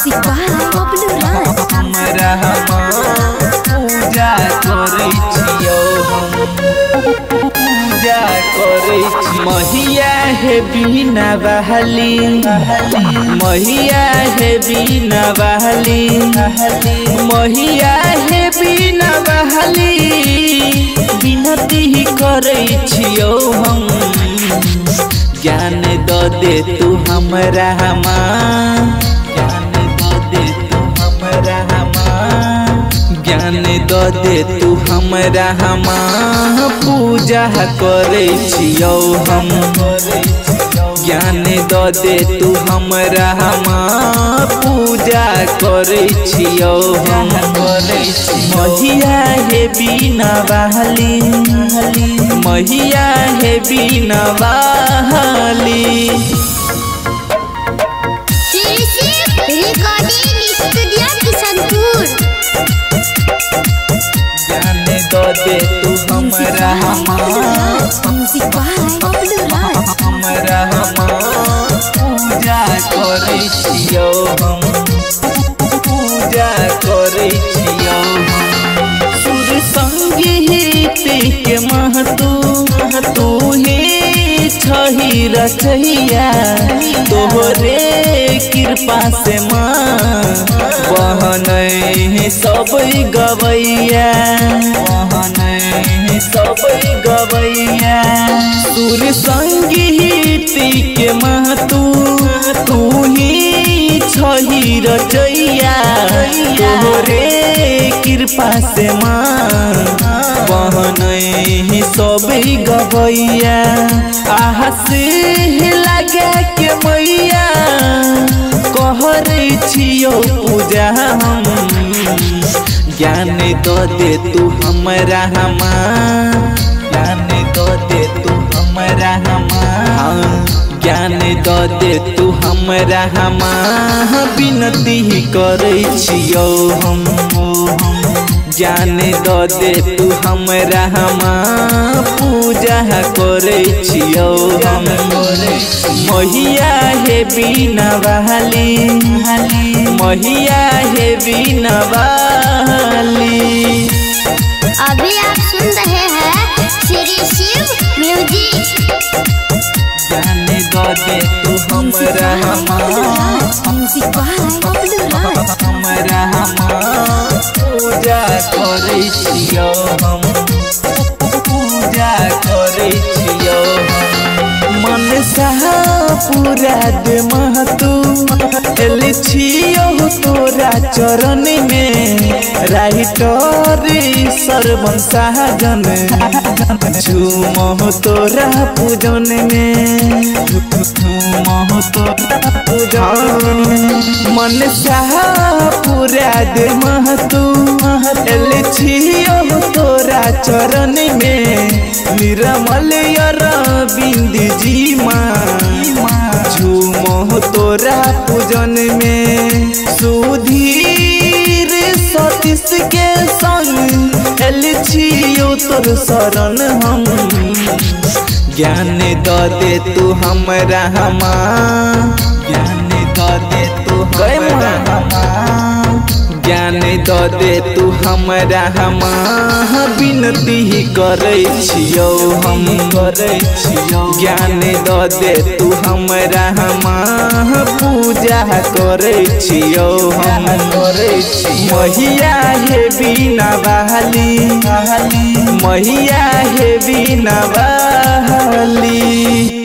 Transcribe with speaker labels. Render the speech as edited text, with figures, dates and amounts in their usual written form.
Speaker 1: Music by Bablu राज।
Speaker 2: हमरा पूजा करै छियो पूजा करै छी। महिया हे बिना बहली महिया हे बिना बहली महिया हे बिना बहली बिनती करै छियो हम। ज्ञान दो दे तू हमरा ज्ञान दो दे तू हमरा ज्ञान दो दे तू हमरा पूजा करे छियो हम। ज्ञान दो दे तू हमरा पूजा करे छियो हम। महिया हे बिना बहली महिया हे बिना बहली।
Speaker 1: Recording studio Kishanpur.
Speaker 2: ज्ञान दो दे तू हमरा
Speaker 1: म्यूजिक बाय बबलू राज।
Speaker 2: हमरा पूजा करे छियो हम पूजा करे छियो हम। सुर संगीत के महतू तू ही छही रचैया तोहरे कृपा से माँ बहन सब गवैया बहन सब गवैया। सुर संगीत के महतू तू ही छही रचैया तोहरे कृपा से माँ बहन सब गवैया। आहा से लगे के मैया कहरे छियो पूजा हम। ज्ञान दो दे तू हमरा ज्ञान दो दे तू हमरा ज्ञान दो दे तू हमरा विनती करे छियो हम। ज्ञान दो दे तू हमरा पूजा करे छियो हम। महिया हे बिना बहली महिया हे बिना बहली।
Speaker 1: अभी आप सुन रहे हैं श्री शिव म्यूजिक।
Speaker 2: ज्ञान दो दे तू हमरा
Speaker 1: म्यूजिक बाय बबलू राज।
Speaker 2: हमरा पूजा करे छियो हम पूजा करे छियो हम। मन साह पूरा दे महतू एल छियो तोरा चरण में। राइटर सरवन साजन झूम तोरा पूजन में झूम तोरा पूजन। मन साह पूरा दे महतू एल छियो तोरा चरण में। निर्मल अरविंद जी माँ झूम तोरा पूजन में। सुधीर सतीश के संग एल छियो तोर शरण हम। ज्ञान दो दे तू हमरा ज्ञान दो दे तू हमरा ज्ञान दो दे तू हमरा विनती करे छियो हम ज्ञान दो दे तू हमरा पूजा करे छियो हम। महिया हे बिना बहली महिया हे बिना बहली।